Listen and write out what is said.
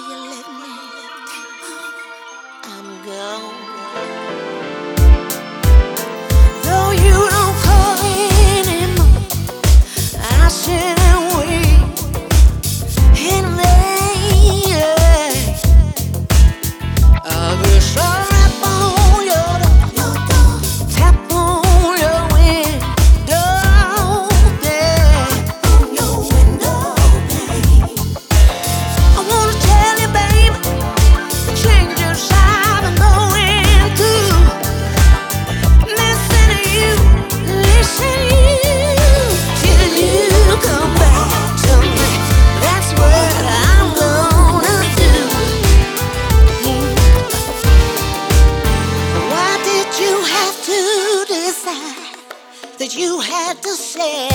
you let me? I'm gone. Though you don't call anymore, I sit and wait in vain. I wish I rap on your door, tap on your window, yeah. On your window pane. I wanna tell you, baby, the changes I've been going through. Listen to you, till you come back to me. That's what I'm gonna do. Why did you have to decide that you had to say